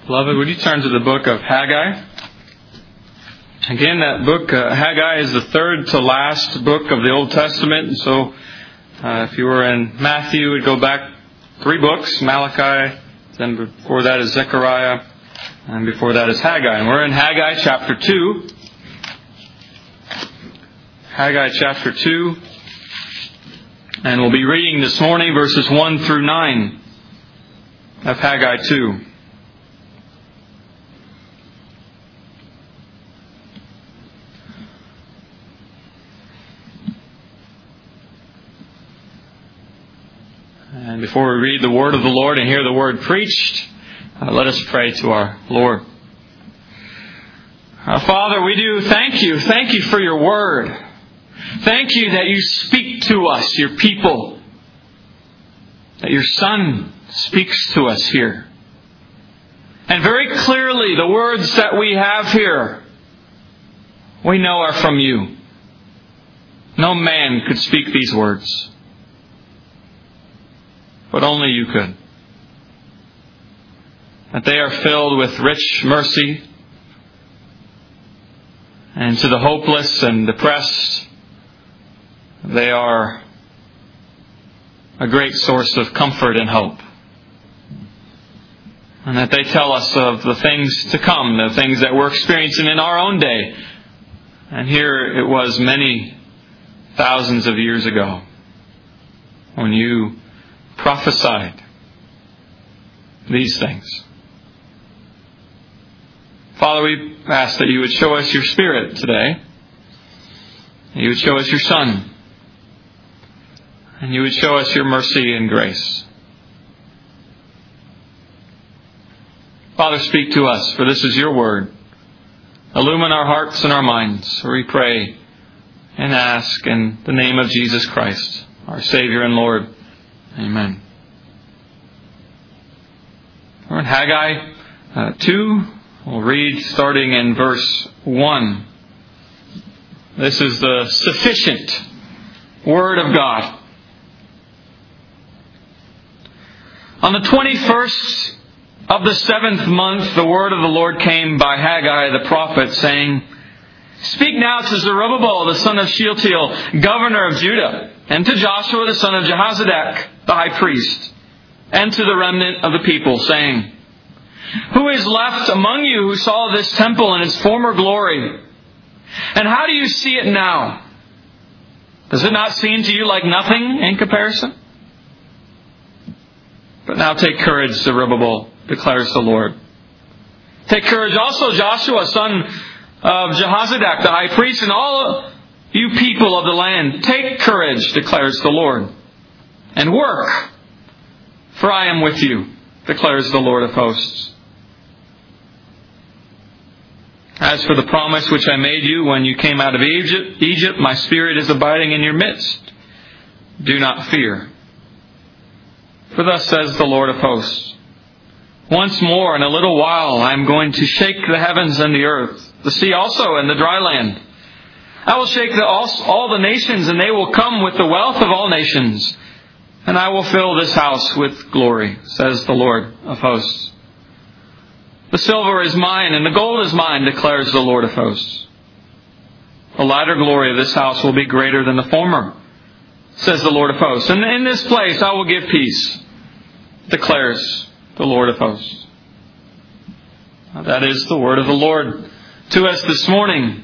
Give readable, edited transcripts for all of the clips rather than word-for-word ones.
Beloved, would you turn to the book of Haggai? Again, that book, Haggai, is the third to last book of the Old Testament. And so, if you were in Matthew, you would go back 3 books, Malachi, then before that is Zechariah, and before that is Haggai. And we're in Haggai chapter 2. Haggai chapter 2. And we'll be reading this morning verses 1 through 9 of Haggai 2. And before we read the word of the Lord and hear the word preached, let us pray to our Lord. Father, we do thank you. Thank you for your word. Thank you that you speak to us, your people. That your Son speaks to us here. And very clearly, the words that we have here, we know are from you. No man could speak these words. But only you could. That they are filled with rich mercy. And to the hopeless and depressed, they are a great source of comfort and hope. And that they tell us of the things to come, the things that we're experiencing in our own day. And here it was many thousands of years ago when you prophesied these things. Father, we ask that you would show us your Spirit today. You would show us your Son. And you would show us your mercy and grace. Father, speak to us, for this is your word. Illumine our hearts and our minds, we pray and ask in the name of Jesus Christ, our Savior and Lord. Amen. We're in Haggai 2. We'll read starting in verse 1. This is the sufficient Word of God. On the 21st of the 7th month, the word of the Lord came by Haggai the prophet, saying, Speak now to Zerubbabel, the son of Shealtiel, governor of Judah, and to Joshua, the son of Jehozadak, the high priest, and to the remnant of the people, saying, Who is left among you who saw this temple in its former glory? And how do you see it now? Does it not seem to you like nothing in comparison? But now take courage, Zerubbabel, declares the Lord. Take courage also, Joshua, son of Jehozadak, the high priest, and all you people of the land. Take courage, declares the Lord, and work, for I am with you, declares the Lord of hosts. As for the promise which I made you when you came out of Egypt, my Spirit is abiding in your midst. Do not fear. For thus says the Lord of hosts, Once more in a little while I am going to shake the heavens and the earth, the sea also and the dry land. I will shake all the nations, and they will come with the wealth of all nations. And I will fill this house with glory, says the Lord of hosts. The silver is mine, and the gold is mine, declares the Lord of hosts. The latter glory of this house will be greater than the former, says the Lord of hosts. And in this place I will give peace, declares the Lord of hosts. Now, that is the word of the Lord to us this morning.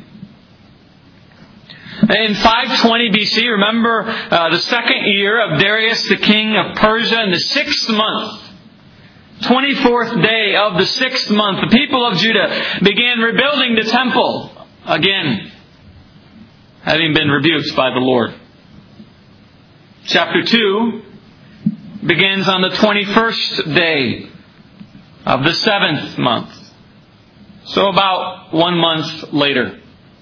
In 520 BC, remember the second year of Darius, the king of Persia, in the 6th month, 24th day of the 6th month, the people of Judah began rebuilding the temple again, having been rebuked by the Lord. Chapter 2 begins on the 21st day of the 7th month. So about 1 month later.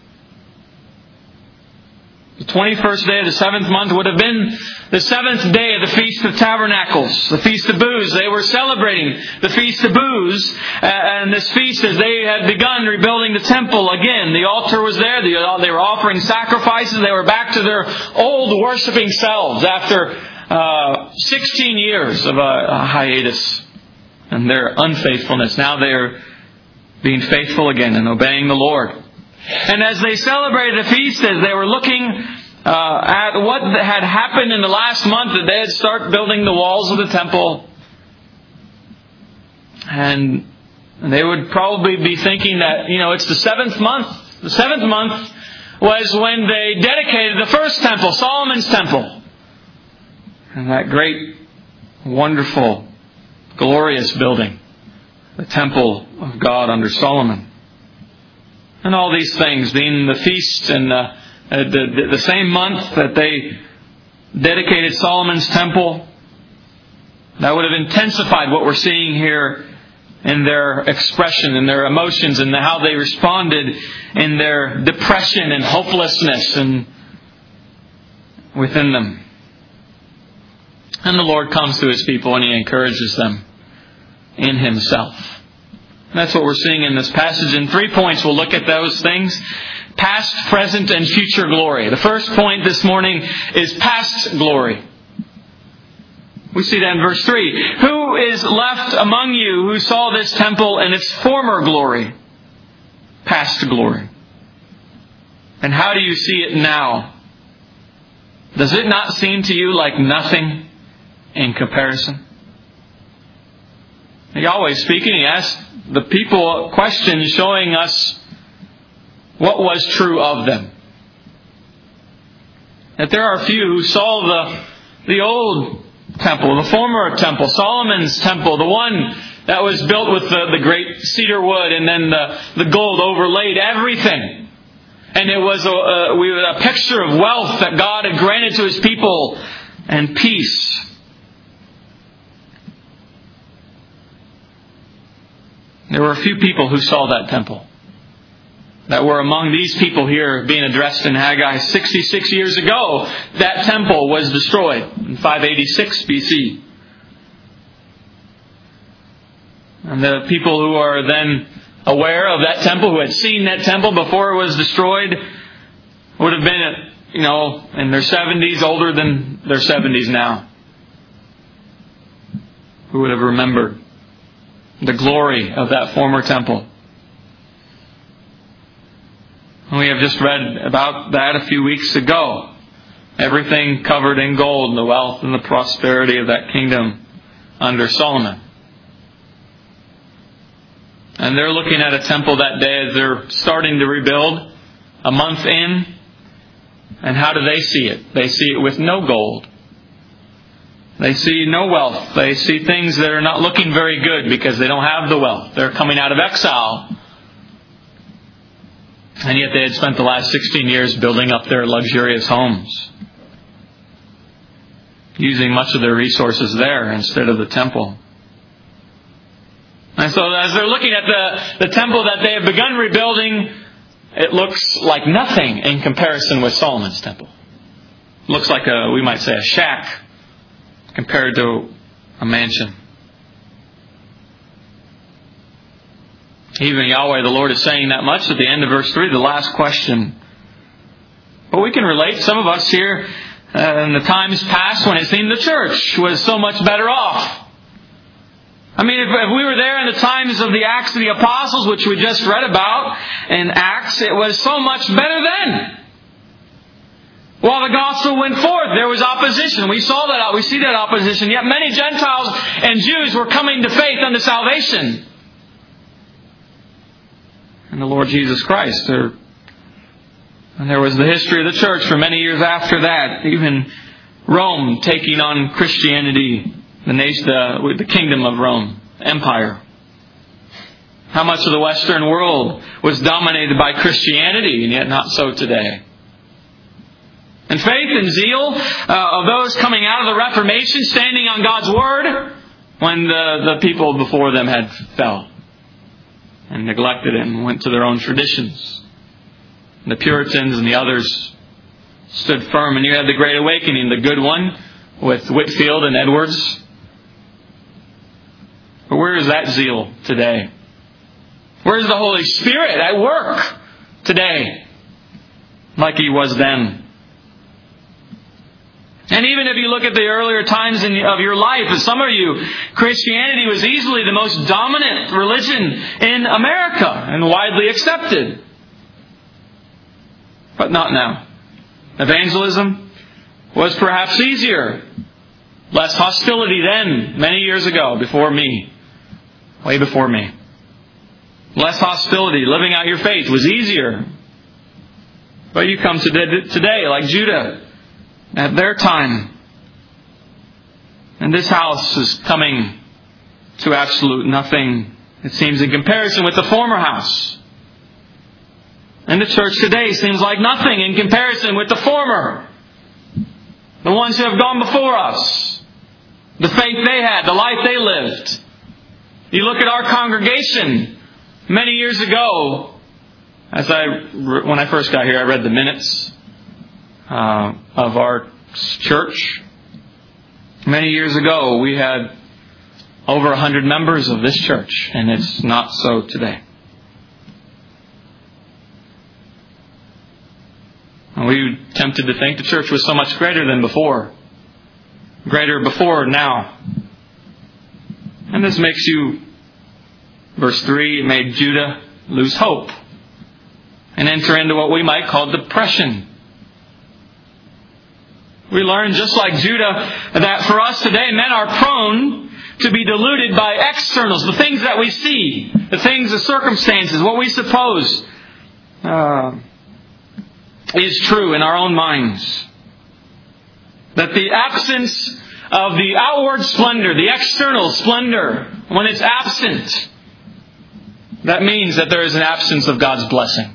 The 21st day of the 7th month would have been the 7th day of the Feast of Tabernacles, the Feast of Booths. They were celebrating the Feast of Booths, and this feast, as they had begun rebuilding the temple again. The altar was there. They were offering sacrifices. They were back to their old worshiping selves after 16 years of a hiatus. and their unfaithfulness. Now they are being faithful again and obeying the Lord. And as they celebrated the feast, as they were looking at what had happened in the last month, that they had started building the walls of the temple. And they would probably be thinking that, it's the 7th month. The 7th month was when they dedicated the first temple, Solomon's temple. And that great, wonderful, glorious building, the temple of God under Solomon. And all these things being the feast and the same month that they dedicated Solomon's temple, that would have intensified what we're seeing here in their expression and their emotions and how they responded in their depression and hopelessness and within them. And the Lord comes to His people and He encourages them in Himself. And that's what we're seeing in this passage. In 3 points we'll look at those things. Past, present, and future glory. The first point this morning is past glory. We see that in verse 3. Who is left among you who saw this temple in its former glory? Past glory. And how do you see it now? Does it not seem to you like nothing in comparison? Yahweh speaking, He asked the people questions showing us what was true of them. That there are few who saw the old temple, the former temple, Solomon's temple, the one that was built with the great cedar wood and then the gold overlaid everything. And it was a picture of wealth that God had granted to His people and peace. There were a few people who saw that temple that were among these people here being addressed in Haggai. 66 years ago, that temple was destroyed in 586 BC. And the people who are then aware of that temple, who had seen that temple before it was destroyed, would have been, in their 70s, older than their 70s now. Who would have remembered the glory of that former temple. We have just read about that a few weeks ago. Everything covered in gold, and the wealth and the prosperity of that kingdom under Solomon. And they're looking at a temple that day as they're starting to rebuild, a month in. And how do they see it? They see it with no gold. They see no wealth. They see things that are not looking very good because they don't have the wealth. They're coming out of exile. And yet they had spent the last 16 years building up their luxurious homes, using much of their resources there instead of the temple. And so as they're looking at the temple that they have begun rebuilding, it looks like nothing in comparison with Solomon's temple. It looks like we might say a shack compared to a mansion. Even Yahweh, the Lord, is saying that much at the end of verse 3, the last question. But we can relate, some of us here, in the times past when it seemed the church was so much better off. I mean, if we were there in the times of the Acts of the Apostles, which we just read about in Acts, it was so much better then. While the gospel went forth, there was opposition. We saw that. We see that opposition. Yet many Gentiles and Jews were coming to faith unto salvation. And the Lord Jesus Christ. And there was the history of the church for many years after that. Even Rome taking on Christianity, the kingdom of Rome, empire. How much of the Western world was dominated by Christianity, and yet not so today. And faith and zeal of those coming out of the Reformation, standing on God's Word, when the people before them had fell and neglected it and went to their own traditions. And the Puritans and the others stood firm. And you had the Great Awakening, the good one, with Whitefield and Edwards. But where is that zeal today? Where is the Holy Spirit at work today? Like He was then. And even if you look at the earlier times of your life, for some of you, Christianity was easily the most dominant religion in America and widely accepted. But not now. Evangelism was perhaps easier. Less hostility then, many years ago, before me. Way before me. Less hostility. Living out your faith was easier. But you come today, like Judah, at their time. And this house is coming to absolute nothing, it seems, in comparison with the former house. And the church today seems like nothing in comparison with the former. The ones who have gone before us. The faith they had, the life they lived. You look at our congregation many years ago. When I first got here, I read the minutes of our church. Many years ago, we had over 100 members of this church, and it's not so today. And we were tempted to think the church was so much greater than before. Greater before now. And this makes you, verse 3, it made Judah lose hope and enter into what we might call depression. We learn, just like Judah, that for us today, men are prone to be deluded by externals, the things that we see, the circumstances, what we suppose is true in our own minds. That the absence of the outward splendor, the external splendor, when it's absent, that means that there is an absence of God's blessing.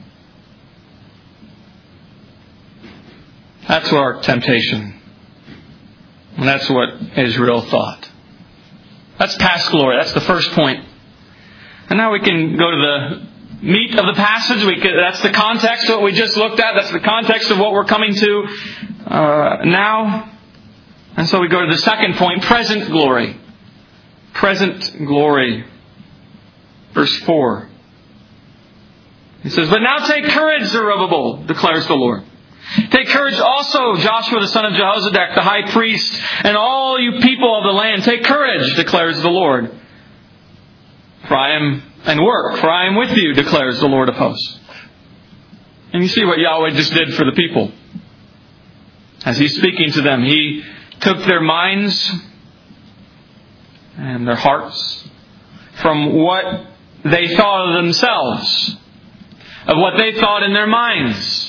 That's our temptation. And that's what Israel thought. That's past glory. That's the first point. And now we can go to the meat of the passage. That's the context of what we just looked at. That's the context of what we're coming to now. And so we go to the second point, present glory. Present glory. Verse 4. He says, "But now take courage, Zerubbabel, declares the Lord. Take courage also, Joshua the son of Jehozadak, the high priest, and all you people of the land. Take courage, declares the Lord. For I am with you, declares the Lord of hosts." And you see what Yahweh just did for the people. As He's speaking to them, He took their minds and their hearts from what they thought of themselves, of what they thought in their minds.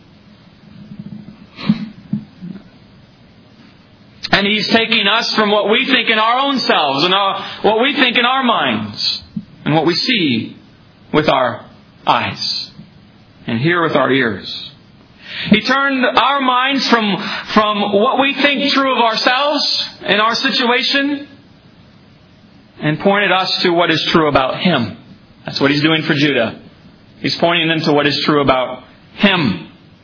And He's taking us from what we think in our own selves and what we think in our minds and what we see with our eyes and hear with our ears. He turned our minds from what we think true of ourselves in our situation and pointed us to what is true about Him. That's what He's doing for Judah. He's pointing them to what is true about Him.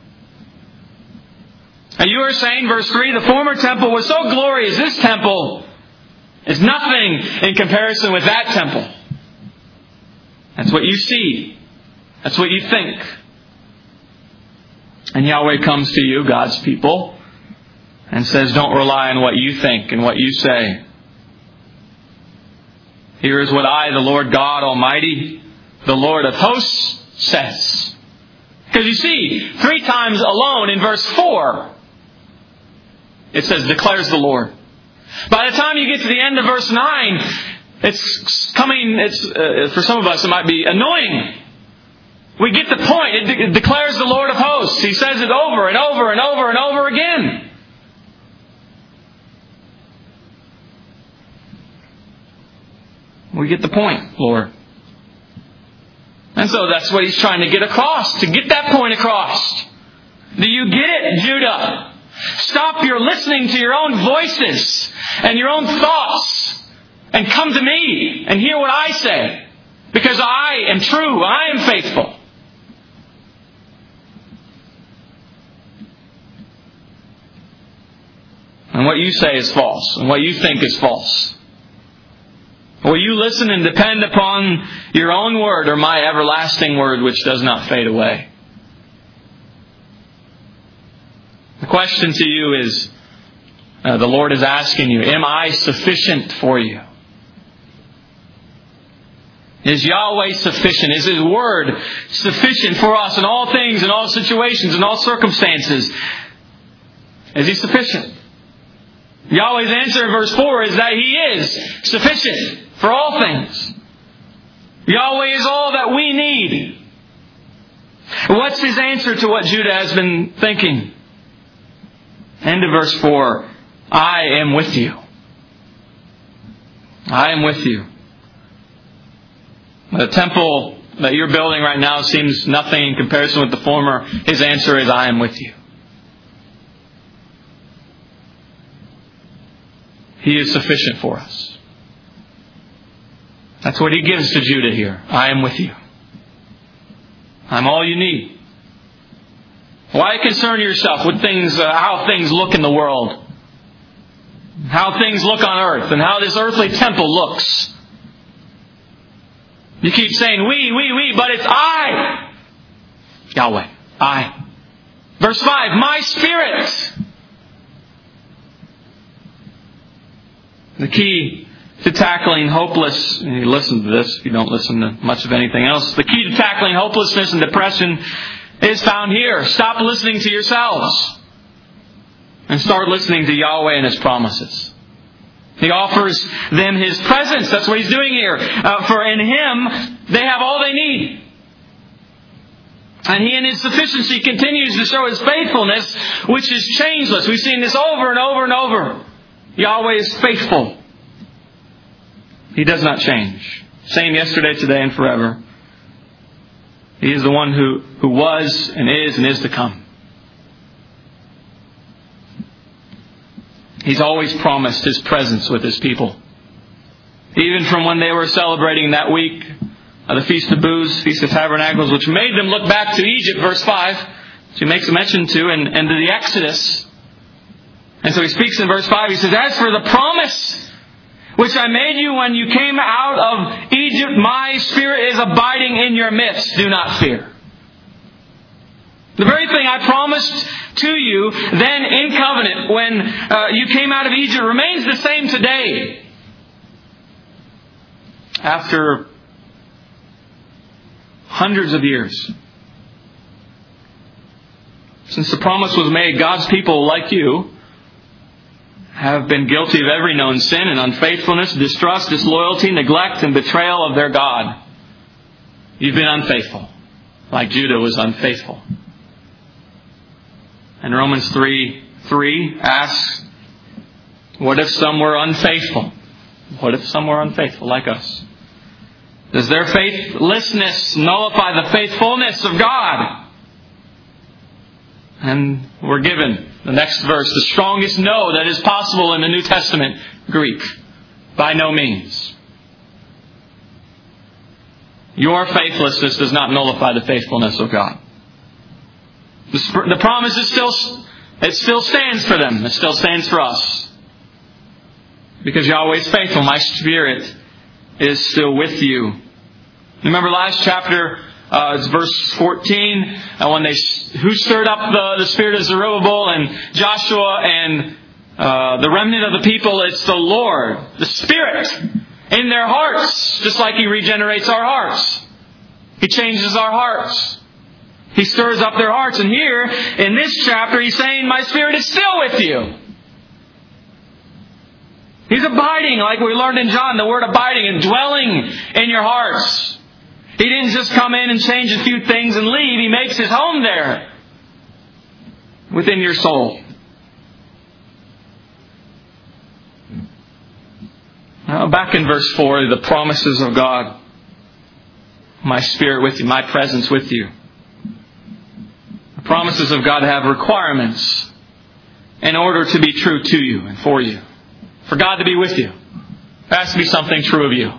And you are saying, verse 3, the former temple was so glorious, this temple is nothing in comparison with that temple. That's what you see. That's what you think. And Yahweh comes to you, God's people, and says, don't rely on what you think and what you say. Here is what I, the Lord God Almighty, the Lord of hosts, says. Because you see, 3 times alone in verse 4, it says, declares the Lord. By the time you get to the end of verse 9, for some of us it might be annoying. We get the point. It declares the Lord of hosts. He says it over and over and over and over again. We get the point, Lord. And so that's what He's trying to get across, to get that point across. Do you get it, Judah? Stop your listening to your own voices and your own thoughts and come to me and hear what I say. Because I am true. I am faithful. And what you say is false. And what you think is false. Will you listen and depend upon your own word or my everlasting word which does not fade away? The question to you is, The Lord is asking you, am I sufficient for you? Is Yahweh sufficient? Is His Word sufficient for us in all things, in all situations, in all circumstances? Is He sufficient? Yahweh's answer in verse 4 is that He is sufficient for all things. Yahweh is all that we need. What's His answer to what Judah has been thinking? End of verse 4. I am with you. I am with you. The temple that you're building right now seems nothing in comparison with the former. His answer is, I am with you. He is sufficient for us. That's what He gives to Judah here. I am with you. I'm all you need. Why concern yourself with things, how things look in the world? How things look on earth and how this earthly temple looks. You keep saying, we, but it's I. Yahweh, I. Verse 5, my Spirit. The key to tackling hopeless, and you listen to this if you don't listen to much of anything else. The key to tackling hopelessness and depression is found here. Stop listening to yourselves and start listening to Yahweh and His promises. He offers them His presence. That's what He's doing here. For in Him, they have all they need. And He in His sufficiency continues to show His faithfulness, which is changeless. We've seen this over and over and over. Yahweh is faithful. He does not change. Same yesterday, today, and forever. He is the one who was and is to come. He's always promised His presence with His people. Even from when they were celebrating that week, the Feast of Booths, Feast of Tabernacles, which made them look back to Egypt, verse 5, which He makes a mention to, and to the Exodus. And so He speaks in verse 5, He says, as for the promise which I made you when you came out of Egypt, my Spirit is abiding in your midst. Do not fear. The very thing I promised to you then in covenant when you came out of Egypt remains the same today. After hundreds of years since the promise was made, God's people like you have been guilty of every known sin and unfaithfulness, distrust, disloyalty, neglect, and betrayal of their God. You've been unfaithful, like Judah was unfaithful. And Romans 3:3 asks, what if some were unfaithful? What if some were unfaithful like us? Does their faithlessness nullify the faithfulness of God? And we're given the next verse, the strongest no that is possible in the New Testament Greek. By no means. Your faithlessness does not nullify the faithfulness of God. The promise is still stands for them. It still stands for us. Because Yahweh is faithful. My Spirit is still with you. Remember last chapter, it's verse 14, when who stirred up the spirit of Zerubbabel and Joshua and the remnant of the people? It's the Lord, the Spirit, in their hearts, just like He regenerates our hearts. He changes our hearts. He stirs up their hearts. And here, in this chapter, He's saying, my Spirit is still with you. He's abiding, like we learned in John, the word abiding, and dwelling in your hearts. He didn't just come in and change a few things and leave. He makes His home there, within your soul. Now, back in verse 4, the promises of God. My Spirit with you, my presence with you. The promises of God have requirements in order to be true to you and for you. For God to be with you, there has to be something true of you.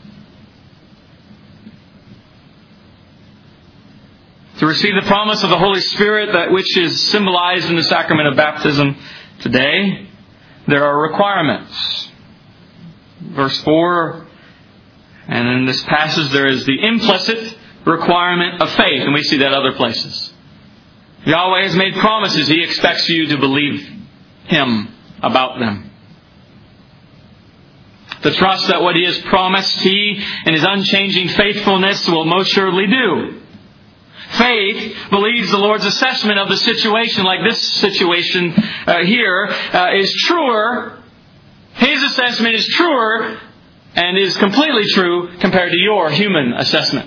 To receive the promise of the Holy Spirit, that which is symbolized in the sacrament of baptism today, there are requirements. Verse 4, and in this passage there is the implicit requirement of faith, and we see that other places. Yahweh has made promises. He expects you to believe Him about them. The trust that what He has promised, He in His unchanging faithfulness will most surely do. Faith believes the Lord's assessment of the situation, like this situation here, is truer. His assessment is truer and is completely true compared to your human assessment.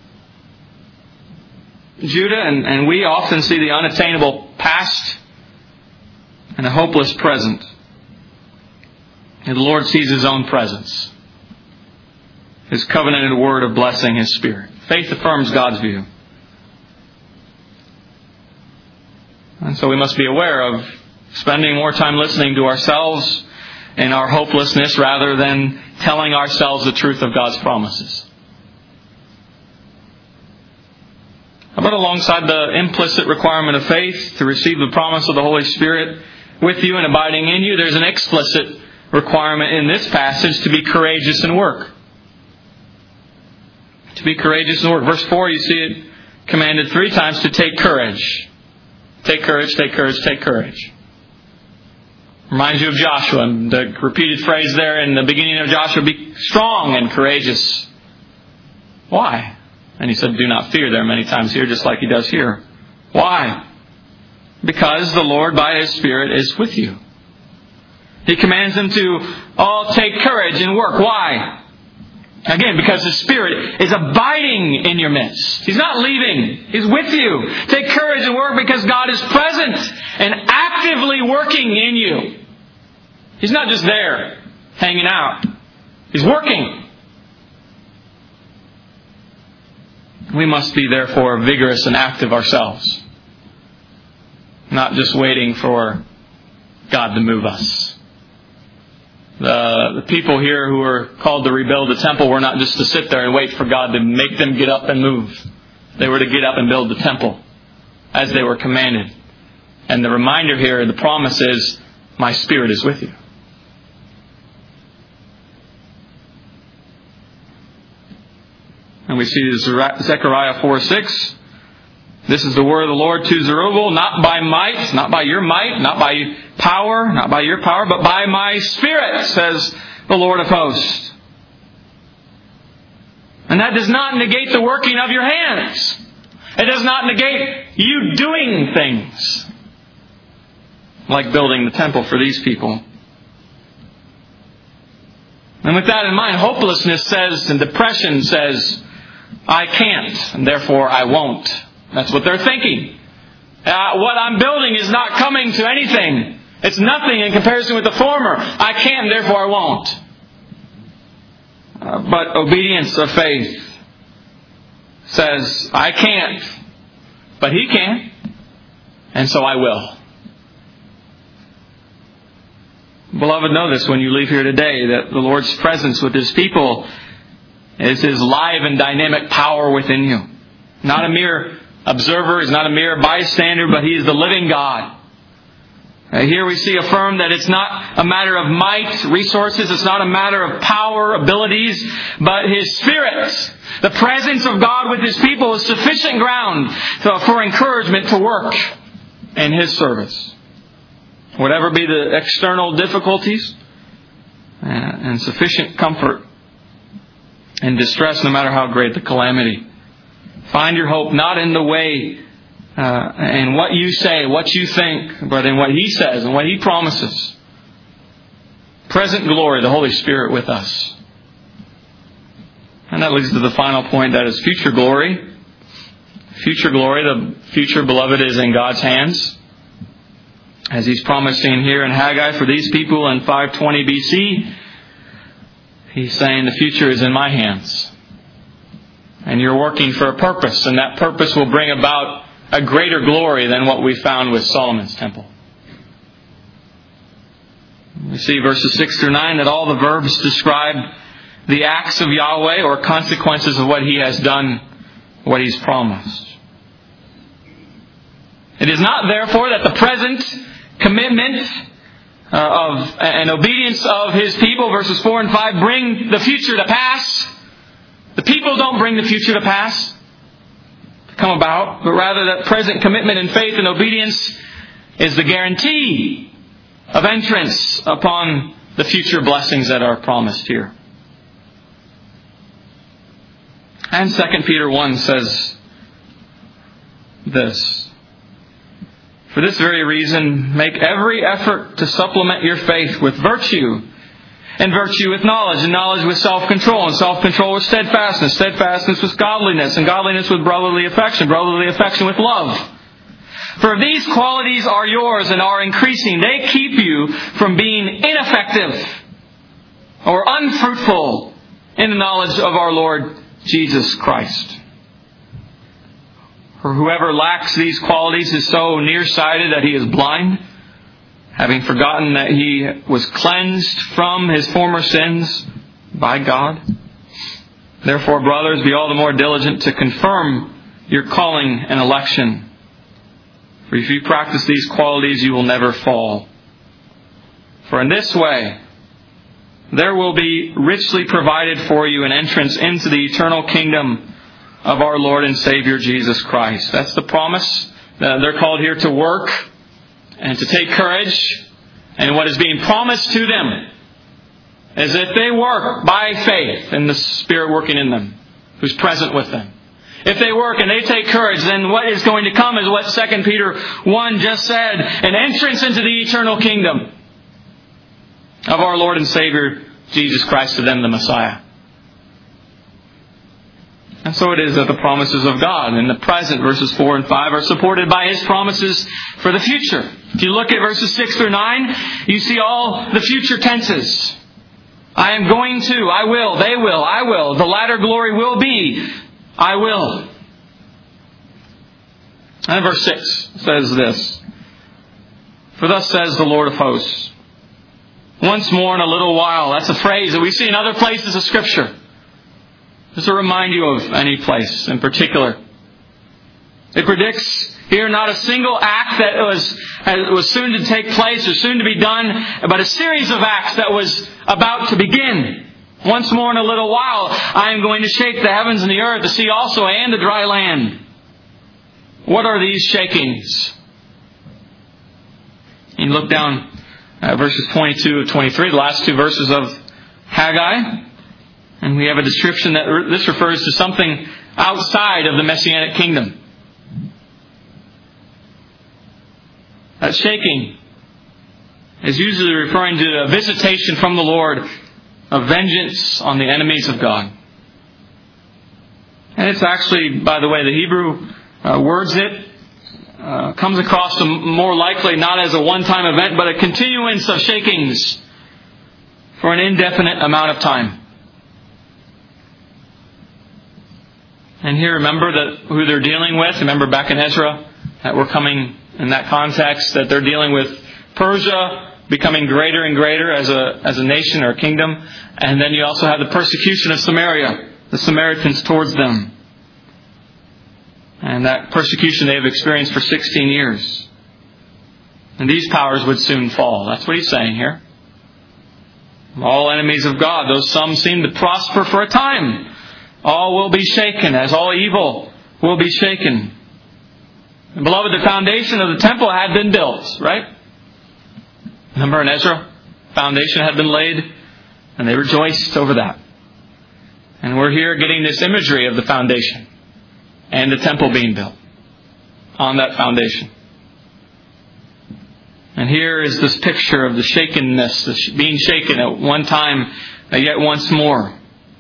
Judah and we often see the unattainable past and a hopeless present. And the Lord sees His own presence, His covenanted word of blessing, His Spirit. Faith affirms God's view. And so we must be aware of spending more time listening to ourselves and our hopelessness rather than telling ourselves the truth of God's promises. But alongside the implicit requirement of faith to receive the promise of the Holy Spirit with you and abiding in you, there's an explicit requirement in this passage to be courageous in work. To be courageous in work. Verse 4, you see it commanded 3 times to take courage. Take courage, take courage, take courage. Reminds you of Joshua. The repeated phrase there in the beginning of Joshua, be strong and courageous. Why? And he said, do not fear there many times here, just like he does here. Why? Because the Lord by His Spirit is with you. He commands them to all take courage and work. Why? Again, because the Spirit is abiding in your midst. He's not leaving. He's with you. Take courage and work because God is present and actively working in you. He's not just there, hanging out. He's working. We must be, therefore, vigorous and active ourselves. Not just waiting for God to move us. The people here who were called to rebuild the temple were not just to sit there and wait for God to make them get up and move. They were to get up and build the temple as they were commanded. And the reminder here, the promise is, my Spirit is with you. And we see Zechariah 4:6. This is the word of the Lord to Zerubbabel, not by might, not by your might, not by power, not by your power, but by my Spirit, says the Lord of hosts. And that does not negate the working of your hands. It does not negate you doing things. Like building the temple for these people. And with that in mind, hopelessness says, and depression says, I can't, and therefore I won't. That's what they're thinking. What I'm building is not coming to anything. It's nothing in comparison with the former. I can't, therefore I won't. But obedience of faith says, I can't, but He can, and so I will. Beloved, know this when you leave here today, that the Lord's presence with His people is His live and dynamic power within you. Not a mere observer, He's not a mere bystander, but He is the living God. Here we see affirmed that it's not a matter of might, resources, it's not a matter of power, abilities, but His Spirit. The presence of God with His people is sufficient ground for encouragement to work in His service. Whatever be the external difficulties, and sufficient comfort in distress, no matter how great the calamity. Find your hope not in the way and what you say, what you think, but in what He says and what He promises. Present glory, the Holy Spirit with us. And that leads to the final point, that is future glory. Future glory, the future, beloved, is in God's hands. As He's promising here in Haggai for these people in 520 BC, He's saying the future is in my hands. And you're working for a purpose, and that purpose will bring about a greater glory than what we found with Solomon's temple. We see verses 6 through 9 that all the verbs describe the acts of Yahweh or consequences of what He has done, what He's promised. It is not, therefore, that the present commitment of and obedience of His people, verses 4 and 5, bring the future to pass. The people don't bring the future to pass, to come about, but rather that present commitment in faith and obedience is the guarantee of entrance upon the future blessings that are promised here. And 2 Peter 1 says this: "For this very reason, make every effort to supplement your faith with virtue, and virtue with knowledge, and knowledge with self-control, and self-control with steadfastness, steadfastness with godliness, and godliness with brotherly affection with love. For if these qualities are yours and are increasing, they keep you from being ineffective or unfruitful in the knowledge of our Lord Jesus Christ. For whoever lacks these qualities is so nearsighted that he is blind, having forgotten that he was cleansed from his former sins by God. Therefore, brothers, be all the more diligent to confirm your calling and election. For if you practice these qualities, you will never fall. For in this way, there will be richly provided for you an entrance into the eternal kingdom of our Lord and Savior Jesus Christ." That's the promise. They're called here to work and to take courage. And what is being promised to them is that they work by faith in the Spirit working in them, who's present with them. If they work and they take courage, then what is going to come is what 2 Peter 1 just said: an entrance into the eternal kingdom of our Lord and Savior Jesus Christ, to them the Messiah. And so it is that the promises of God in the present, verses 4 and 5, are supported by His promises for the future. If you look at verses 6 through 9, you see all the future tenses. I am going to, I will, they will, I will, the latter glory will be, I will. And verse 6 says this: "For thus says the Lord of hosts, once more in a little while." That's a phrase that we see in other places of Scripture. Just to remind you of any place in particular. It predicts here not a single act that was soon to take place or soon to be done, but a series of acts that was about to begin. Once more in a little while, I am going to shake the heavens and the earth, the sea also, and the dry land. What are these shakings? You look down at verses 22 and 23, the last two verses of Haggai, and we have a description that this refers to something outside of the Messianic kingdom. That shaking is usually referring to a visitation from the Lord of vengeance on the enemies of God. And it's actually, by the way, the Hebrew words it, comes across more likely not as a one-time event, but a continuance of shakings for an indefinite amount of time. And here, remember that who they're dealing with. Remember back in Ezra that we're coming in that context, that they're dealing with Persia becoming greater and greater as a nation or a kingdom. And then you also have the persecution of Samaria, the Samaritans towards them. And that persecution they have experienced for 16 years. And these powers would soon fall. That's what he's saying here. All enemies of God, though some seem to prosper for a time, all will be shaken, as all evil will be shaken. And beloved, the foundation of the temple had been built, right? Remember in Ezra, foundation had been laid, and they rejoiced over that. And we're here getting this imagery of the foundation and the temple being built on that foundation. And here is this picture of the shakenness, being shaken at one time, yet once more.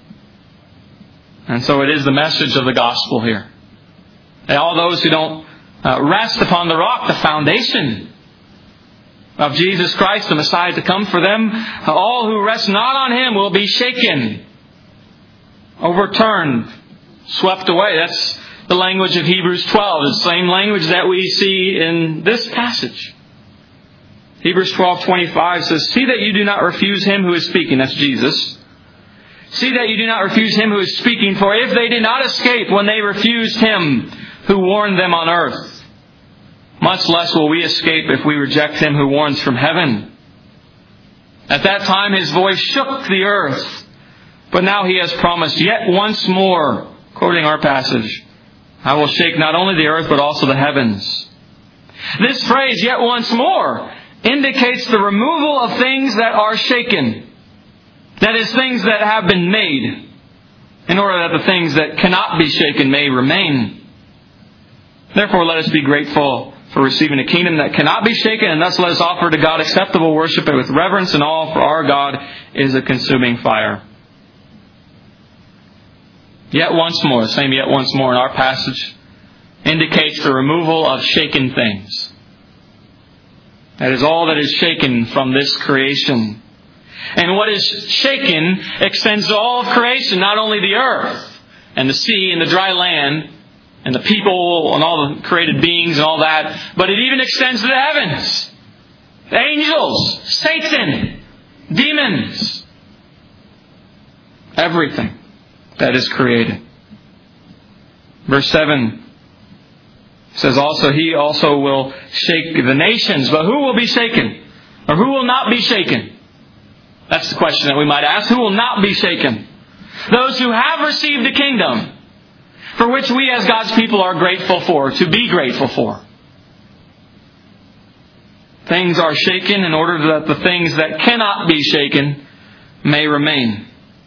And so it is the message of the gospel here. And all those who don't rest upon the rock, the foundation of Jesus Christ, the Messiah to come for them, all who rest not on Him will be shaken, overturned, swept away. That's the language of Hebrews 12, the same language that we see in this passage. Hebrews 12:25 says, "See that you do not refuse Him who is speaking," that's Jesus. "See that you do not refuse Him who is speaking, for if they did not escape when they refused Him who warned them on earth, much less will we escape if we reject Him who warns from heaven. At that time His voice shook the earth, but now He has promised, yet once more," quoting our passage, "I will shake not only the earth but also the heavens." This phrase, "yet once more," indicates the removal of things that are shaken. That is, things that have been made, in order that the things that cannot be shaken may remain. Therefore, let us be grateful for receiving a kingdom that cannot be shaken, and thus let us offer to God acceptable worship with reverence and awe, for our God is a consuming fire. Yet once more, the same yet once more in our passage, indicates the removal of shaken things. That is all that is shaken from this creation. And what is shaken extends to all of creation, not only the earth and the sea and the dry land and the people and all the created beings and all that, but it even extends to the heavens, the angels, Satan, demons, everything that is created. Verse 7 says also, He also will shake the nations, but who will be shaken? Or who will not be shaken? That's the question that we might ask. Who will not be shaken? Those who have received the kingdom, for which we as God's people are grateful for, to be grateful for. Things are shaken in order that the things that cannot be shaken may remain.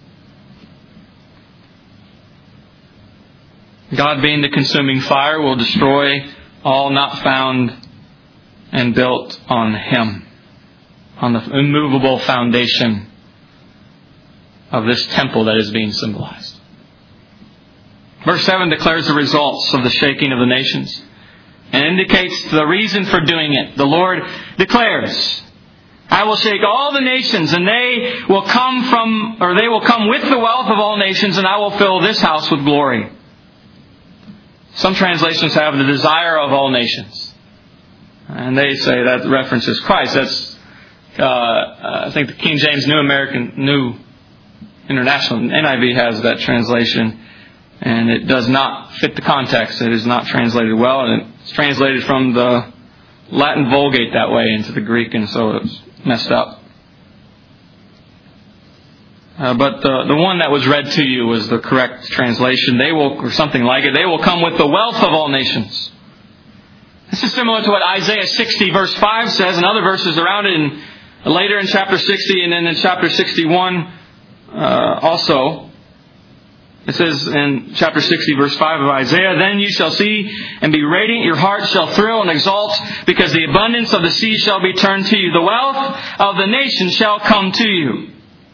God, being the consuming fire, will destroy all not found and built on Him, on the immovable foundation of this temple that is being symbolized. Verse 7 declares the results of the shaking of the nations and indicates the reason for doing it. The Lord declares, I will shake all the nations, and they will come with the wealth of all nations, and I will fill this house with glory. Some translations have the desire of all nations. And they say that references Christ. That's, I think the King James New International, NIV has that translation. And it does not fit the context. It is not translated well. And it's translated from the Latin Vulgate that way into the Greek, and so it's messed up. But the one that was read to you was the correct translation. They will, or something like it, they will come with the wealth of all nations. This is similar to what Isaiah 60 verse 5 says, and other verses around it later in chapter 60 and then in chapter 61 also. It says in chapter 60 verse 5 of Isaiah, Then you shall see and be radiant, your heart shall thrill and exult, because the abundance of the sea shall be turned to you. The wealth of the nations shall come to you.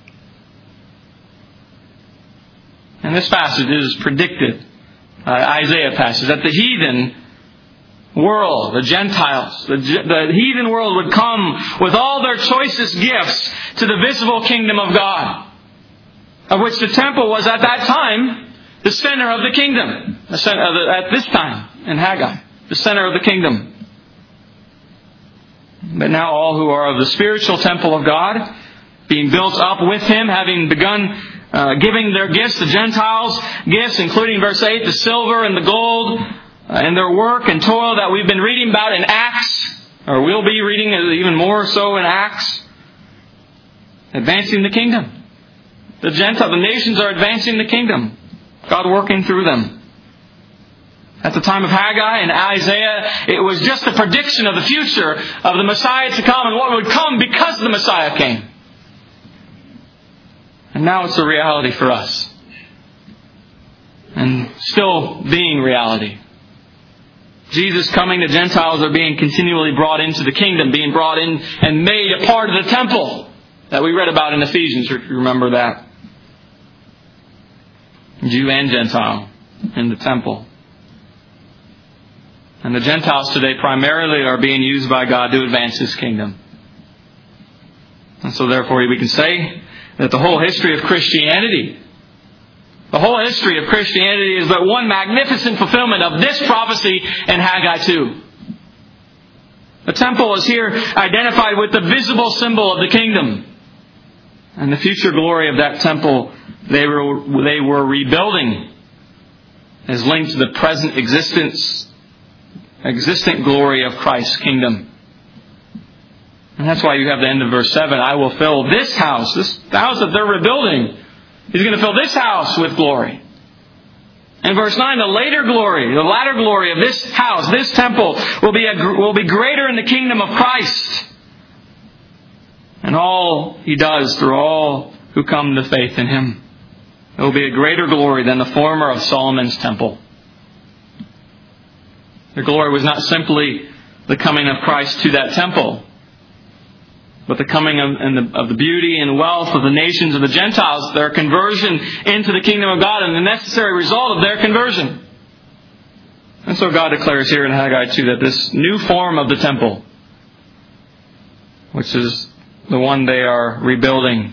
And this passage is predicted, Isaiah passage, that the heathen world, the Gentiles, the heathen world would come with all their choicest gifts to the visible kingdom of God, of which the temple was at that time the center of the kingdom. At this time in Haggai, the center of the kingdom. But now all who are of the spiritual temple of God, being built up with Him, having begun giving their gifts, the Gentiles' gifts, including verse 8, the silver and the gold, and their work and toil that we've been reading about in Acts, or we'll be reading even more so in Acts, advancing the kingdom. The nations are advancing the kingdom. God working through them. At the time of Haggai and Isaiah, it was just a prediction of the future of the Messiah to come and what would come because the Messiah came. And now it's a reality for us. And still being reality. Jesus coming, the Gentiles are being continually brought into the kingdom, being brought in and made a part of the temple that we read about in Ephesians, if you remember that. Jew and Gentile in the temple. And the Gentiles today primarily are being used by God to advance His kingdom. And so therefore we can say that the whole history of Christianity is but one magnificent fulfillment of this prophecy in Haggai 2. The temple is here identified with the visible symbol of the kingdom. And the future glory of that temple they were rebuilding is linked to the present existent glory of Christ's kingdom. And that's why you have the end of verse 7. I will fill this house, the house that they're rebuilding. He's going to fill this house with glory. And verse 9, the latter glory of this house, this temple, will be greater in the kingdom of Christ and all He does through all who come to faith in Him. It will be a greater glory than the former of Solomon's temple. The glory was not simply the coming of Christ to that temple, but the coming of the beauty and wealth of the nations of the Gentiles, their conversion into the kingdom of God, and the necessary result of their conversion. And so God declares here in Haggai 2 that this new form of the temple, which is the one they are rebuilding,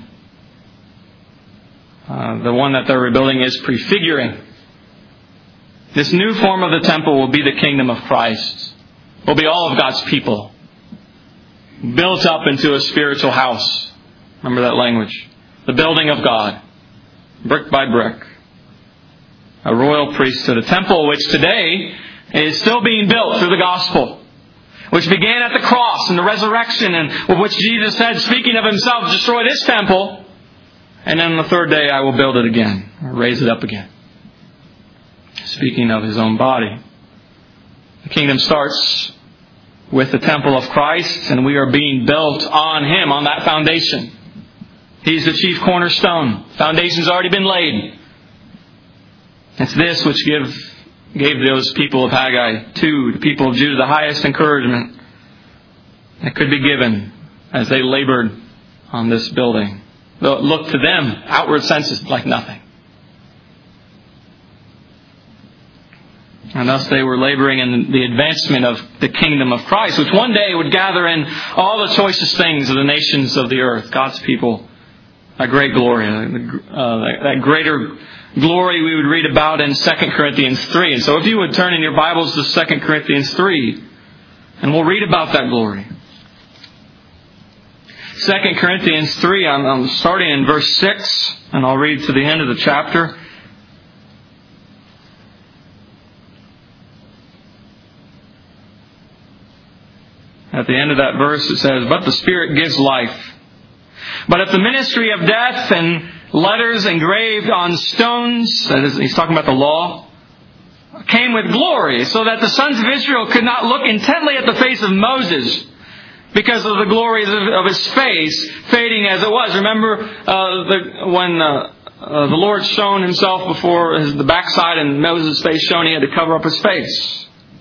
the one that they're rebuilding is prefiguring. This new form of the temple will be the kingdom of Christ. Will be all of God's people, built up into a spiritual house. Remember that language. The building of God, brick by brick. A royal priesthood. A temple which today is still being built through the gospel, which began at the cross and the resurrection, and with which Jesus said, speaking of Himself, destroy this temple, and then on the third day I will build it again, or raise it up again. Speaking of His own body. The kingdom starts with the temple of Christ, and we are being built on Him, on that foundation. He's the chief cornerstone. Foundation's already been laid. It's this which gave those people of Haggai 2, the people of Judah, the highest encouragement that could be given as they labored on this building. Though it looked to them, outward senses, like nothing. And thus they were laboring in the advancement of the kingdom of Christ, which one day would gather in all the choicest things of the nations of the earth, God's people. A great glory, that greater glory we would read about in 2 Corinthians 3. And so if you would turn in your Bibles to 2 Corinthians 3, and we'll read about that glory. 2 Corinthians 3, I'm starting in verse 6, and I'll read to the end of the chapter. At the end of that verse it says, but the Spirit gives life. But if the ministry of death and letters engraved on stones, that is, he's talking about the law, came with glory, so that the sons of Israel could not look intently at the face of Moses because of the glory of his face, fading as it was. Remember when the Lord shone Himself before the backside and Moses' face shone, He had to cover up his face.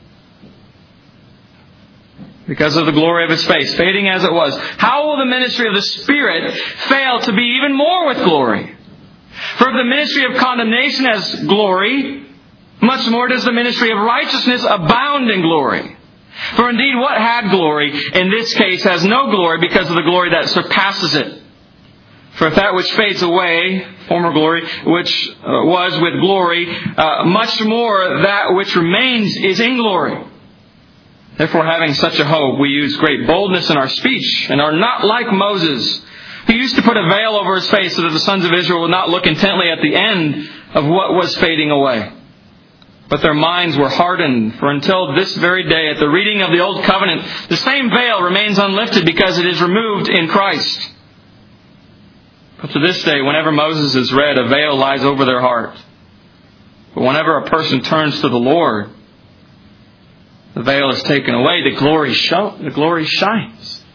Because of the glory of His face, fading as it was. How will the ministry of the Spirit fail to be even more with glory? For if the ministry of condemnation has glory, much more does the ministry of righteousness abound in glory. For indeed what had glory, in this case has no glory because of the glory that surpasses it. For if that which fades away, former glory, which was with glory, much more that which remains is in glory. Therefore, having such a hope, we use great boldness in our speech, and are not like Moses, who used to put a veil over his face so that the sons of Israel would not look intently at the end of what was fading away. But their minds were hardened, for until this very day, at the reading of the Old Covenant, the same veil remains unlifted because it is removed in Christ. But to this day, whenever Moses is read, a veil lies over their heart. But whenever a person turns to the Lord, the veil is taken away, the glory shines.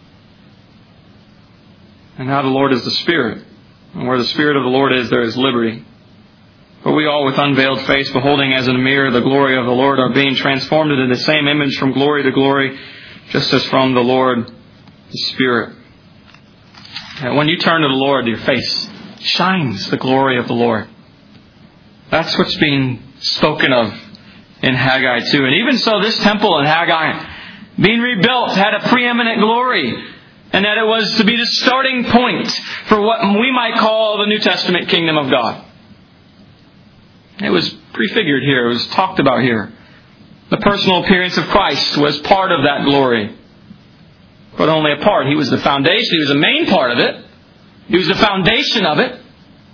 And now the Lord is the Spirit. And where the Spirit of the Lord is, there is liberty. But we all with unveiled face, beholding as in a mirror the glory of the Lord, are being transformed into the same image from glory to glory, just as from the Lord, the Spirit. And when you turn to the Lord, your face shines the glory of the Lord. That's what's being spoken of in Haggai 2. And even so, this temple in Haggai, being rebuilt, had a preeminent glory. And that it was to be the starting point for what we might call the New Testament kingdom of God. It was prefigured here. It was talked about here. The personal appearance of Christ was part of that glory. But only a part. He was the foundation. He was the main part of it. He was the foundation of it.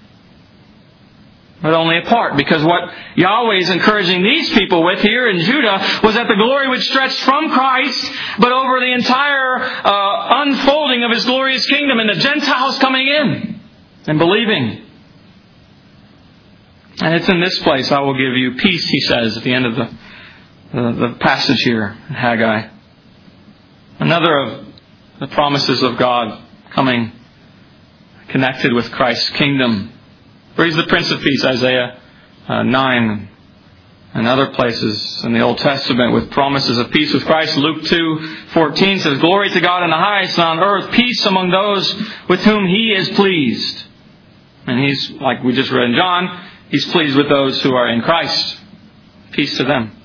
But only a part, because what Yahweh is encouraging these people with here in Judah was that the glory would stretch from Christ, but over the entire unfolding of His glorious kingdom, and the Gentiles coming in and believing. And it's in this place I will give you peace, He says at the end of the passage here in Haggai. Another of the promises of God coming connected with Christ's kingdom. For He's the Prince of Peace, Isaiah 9 and other places in the Old Testament with promises of peace with Christ. Luke 2:14 says, "Glory to God in the highest, and on earth peace among those with whom He is pleased." And He's, like we just read in John, He's pleased with those who are in Christ. Peace to them.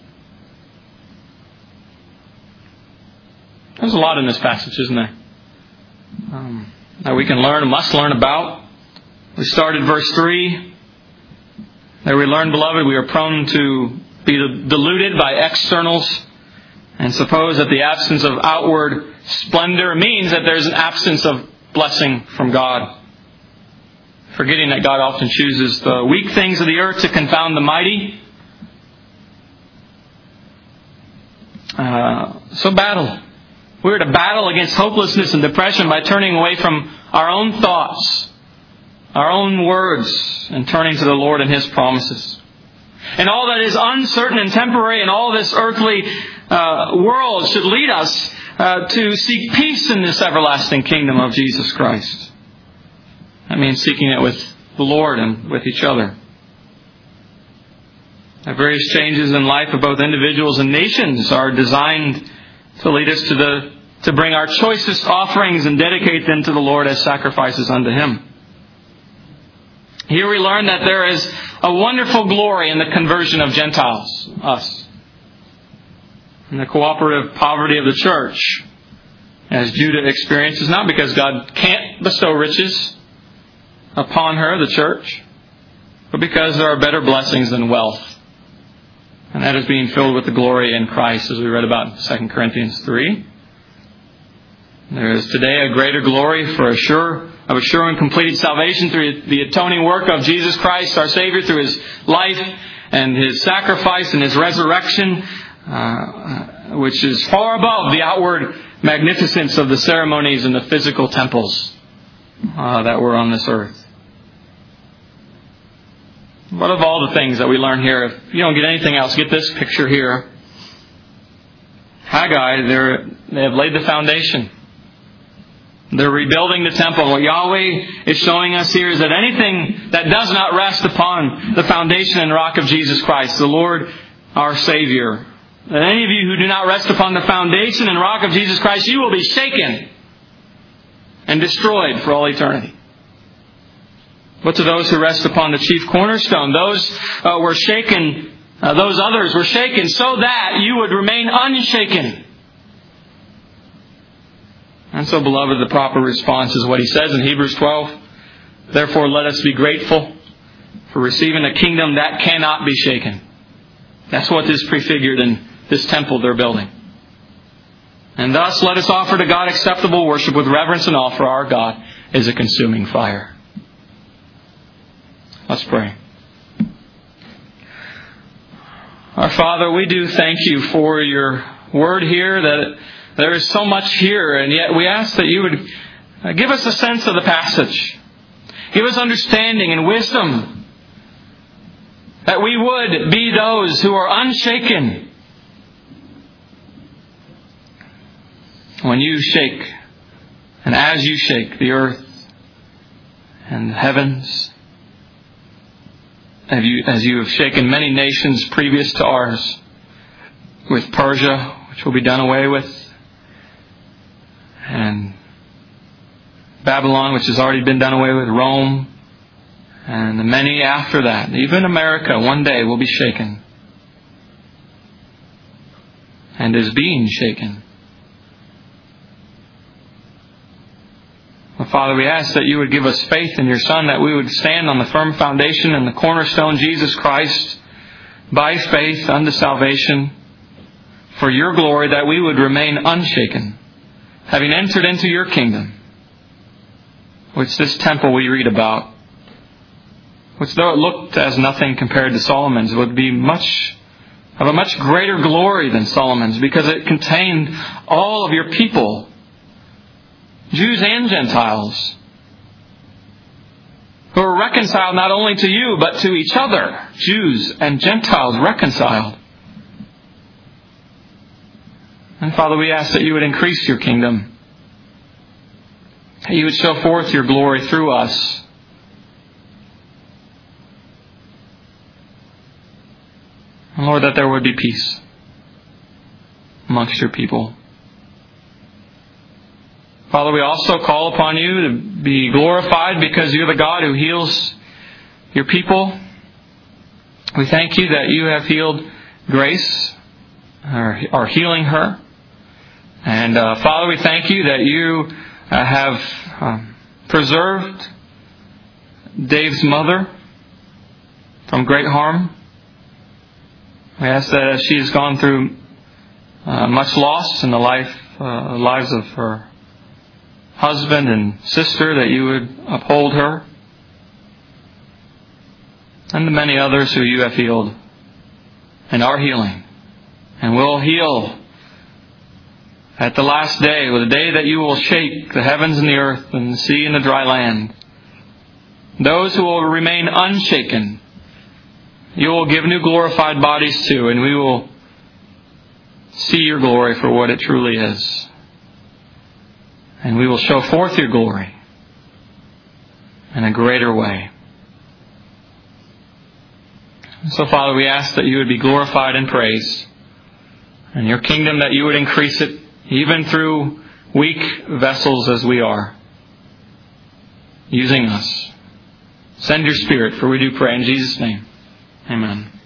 There's a lot in this passage, isn't there? That we can learn, must learn about. We started verse 3. There we learn, beloved, we are prone to be deluded by externals and suppose that the absence of outward splendor means that there's an absence of blessing from God. Forgetting that God often chooses the weak things of the earth to confound the mighty. So battle. We're to battle against hopelessness and depression by turning away from our own thoughts, our own words, and turning to the Lord and His promises. And all that is uncertain and temporary in all this earthly world should lead us to seek peace in this everlasting kingdom of Jesus Christ. That means seeking it with the Lord and with each other. The various changes in life of both individuals and nations are designed to lead us to bring our choicest offerings and dedicate them to the Lord as sacrifices unto Him. Here we learn that there is a wonderful glory in the conversion of Gentiles, us, and the cooperative poverty of the church, as Judah experiences, not because God can't bestow riches upon her, the church, but because there are better blessings than wealth. And that is being filled with the glory in Christ, as we read about in 2 Corinthians 3. There is today a greater glory for assuring completed salvation through the atoning work of Jesus Christ, our Savior, through His life and His sacrifice and His resurrection, which is far above the outward magnificence of the ceremonies and the physical temples that were on this earth. What of all the things that we learn here? If you don't get anything else, get this picture here. Haggai, they have laid the foundation. They're rebuilding the temple. What Yahweh is showing us here is that anything that does not rest upon the foundation and rock of Jesus Christ, the Lord our Savior, that any of you who do not rest upon the foundation and rock of Jesus Christ, you will be shaken and destroyed for all eternity. But to those who rest upon the chief cornerstone, those were shaken. Those others were shaken so that you would remain unshaken. And so, beloved, the proper response is what he says in Hebrews 12. Therefore, let us be grateful for receiving a kingdom that cannot be shaken. That's what is prefigured in this temple they're building. And thus, let us offer to God acceptable worship with reverence and awe, for our God is a consuming fire. Let's pray. Our Father, we do thank You for Your word here, that there is so much here, and yet we ask that You would give us a sense of the passage. Give us understanding and wisdom, that we would be those who are unshaken when You shake, and as You shake the earth and the heavens, as You have shaken many nations previous to ours, with Persia, which will be done away with, and Babylon, which has already been done away with, Rome, and the many after that. Even America one day will be shaken, and is being shaken. Well, Father, we ask that You would give us faith in Your Son, that we would stand on the firm foundation and the cornerstone, Jesus Christ, by faith unto salvation, for Your glory, that we would remain unshaken, having entered into Your kingdom, which this temple we read about, which though it looked as nothing compared to Solomon's, would be of a much greater glory than Solomon's, because it contained all of Your people, Jews and Gentiles, who are reconciled not only to You, but to each other, Jews and Gentiles reconciled. And Father, we ask that You would increase Your kingdom, that you would show forth your glory through us. And Lord, that there would be peace amongst your people. Father, we also call upon you to be glorified because you're the God who heals your people. We thank you that you have healed Grace, or healing her. And Father, we thank you that you have preserved Dave's mother from great harm. We ask that as she has gone through much loss in the lives of her husband and sister, that you would uphold her and the many others who you have healed and are healing and will heal at the last day, with the day that you will shake the heavens and the earth and the sea and the dry land. Those who will remain unshaken, you will give new glorified bodies to, and we will see your glory for what it truly is. And we will show forth your glory in a greater way. So, Father, we ask that you would be glorified and praised, and your kingdom, that you would increase it even through weak vessels as we are, using us. Send your Spirit, for we do pray in Jesus' name. Amen.